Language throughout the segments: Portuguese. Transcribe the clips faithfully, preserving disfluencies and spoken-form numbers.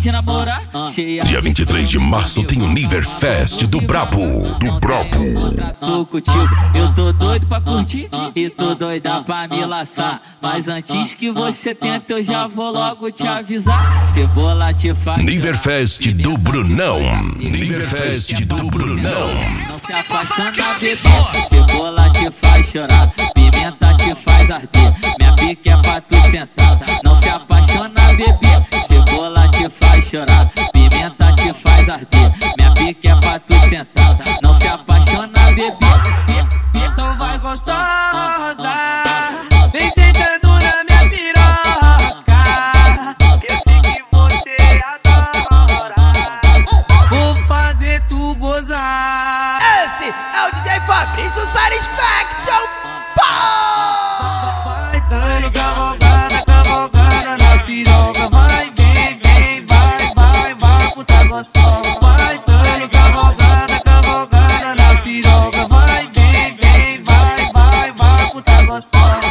de namorar, cheia. Dia vinte e três de março tem o Niverfest do Brabo. Do Brabo. Tô contigo, eu tô doido pra curtir e tô doida pra me laçar. Mas antes que você tenta, eu já vou logo te avisar. Cebola te faz. Niverfest do Brunão. Niverfest do Brunão. Não se apaixona, bebê. Cebola te faz chorar, pimenta te faz arder. Minha pica é pra tu sentar. Não se apaixona, bebê. Cebola te faz chorar, pimenta te faz arder. Minha pica é pra tu sentar. Não se apaixona, bebê. Então vai gostosa, vem sentando na minha piroca. Eu sei que você adora, vou fazer tu gozar. Esse é o D J Fabrício Satisfaction. Vai dando cavalgada, cavalgada na piroca. Vai, vem, vem, vai, vai, vai, puta gostosa. Vai dando cavalgada, cavalgada na piroca. Vai, vem, vem, vai, vai, vai, puta gostosa.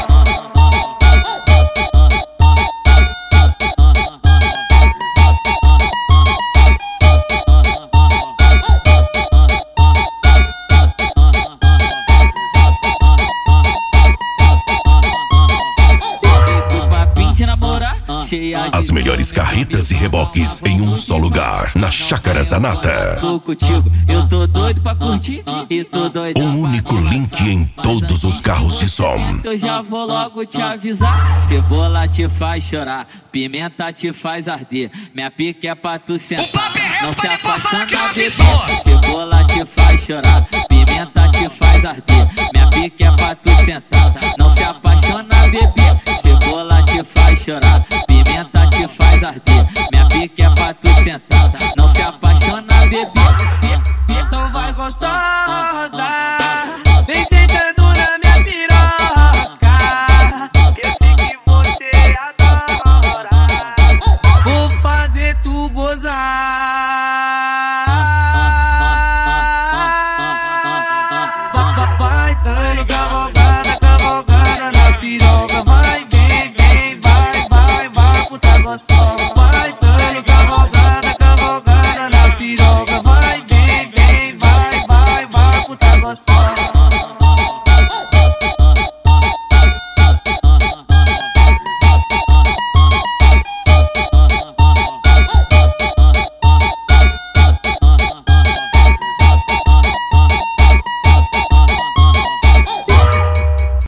As melhores carretas e reboques em um só lugar, na Chácara Zanata. Tô contigo, eu tô doido pra curtir e tô doido. Um único link em todos os carros de som. Eu já vou logo te avisar. Cebola te faz chorar, pimenta te faz arder. Minha pica é pra tu sentar. Não se apaixona, bebê. Cebola te faz chorar, pimenta te faz arder. Minha pica é pra tu sentar. Não se apaixona, bebê. Cebola te faz chorar,